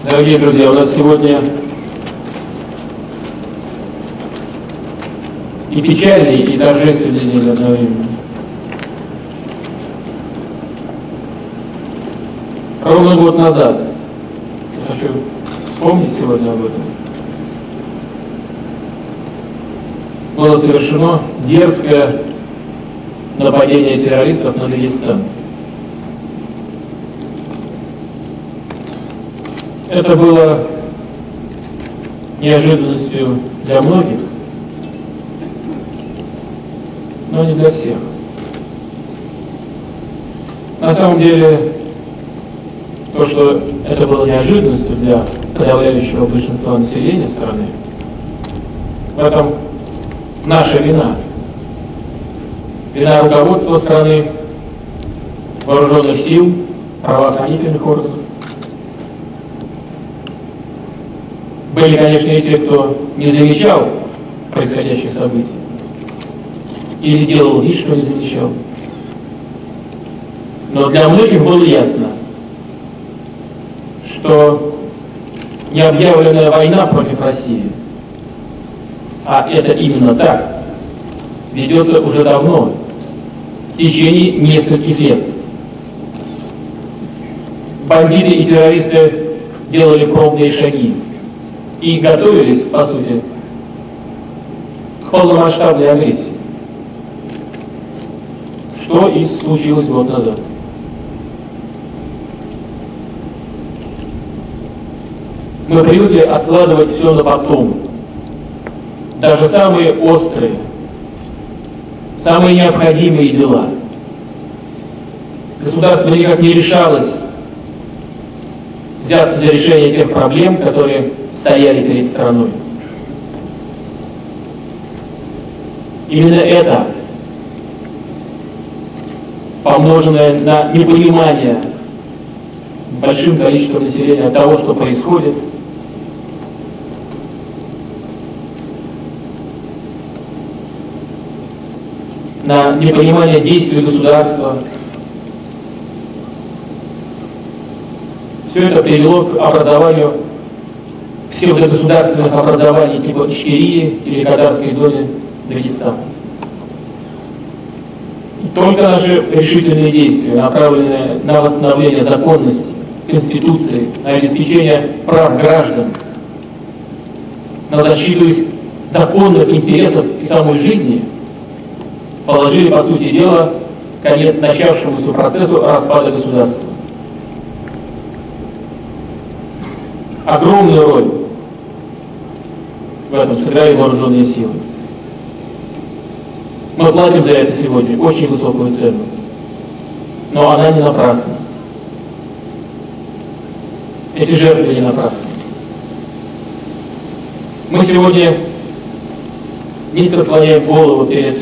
Дорогие друзья, у нас сегодня и печальный, и торжественный день одновременно. Ровно год назад, я хочу вспомнить сегодня об этом, было совершено дерзкое нападение террористов на Дагестан. Это было неожиданностью для многих, но не для всех. На самом деле, то, что это было неожиданностью для подавляющего большинства населения страны, в этом наша вина. Вина руководства страны, вооруженных сил, правоохранительных органов. Были, конечно, и те, кто не замечал происходящих событий или делал вид, что не замечал. Но для многих было ясно, что необъявленная война против России, а это именно так, ведется уже давно, в течение нескольких лет. Бандиты и террористы делали пробные шаги и готовились, по сути, к полномасштабной агрессии, что и случилось год назад. Мы привыкли откладывать все на потом, даже самые острые, самые необходимые дела. Государство никак не решалось взяться за решение тех проблем, которые стояли перед страной. Именно это, помноженное на непонимание большим количеством населения того, что происходит, на непонимание действий государства, все это привело к образованию псевдогосударственных образований типа Ичкерии или Кадарской зоны Дагестана. И только наши решительные действия, направленные на восстановление законности, Конституции, на обеспечение прав граждан, на защиту их законных интересов и самой жизни, положили, по сути дела, конец начавшемуся процессу распада государства. Огромную роль в этом сыграли вооруженные силы. Мы платим за это сегодня очень высокую цену, но она не напрасна. Эти жертвы не напрасны. Мы сегодня низко склоняем голову перед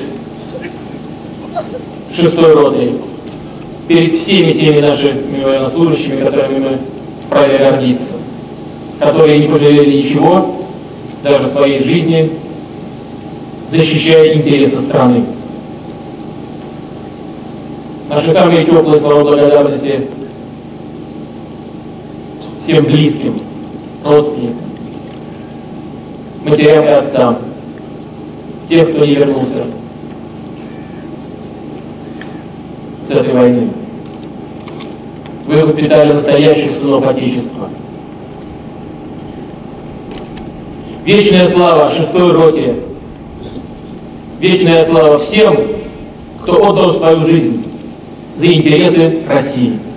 6-й ротой, перед всеми теми нашими военнослужащими, которыми мы вправе гордиться, которые не пожалели ничего, даже своей жизни, защищая интересы страны. Наши самые теплые слова благодарности всем близким, родственникам, матерям и отцам, тех, кто не вернулся с этой войны. Вы воспитали настоящих сынов Отечества. Вечная слава 6-й роте, вечная слава всем, кто отдал свою жизнь за интересы России.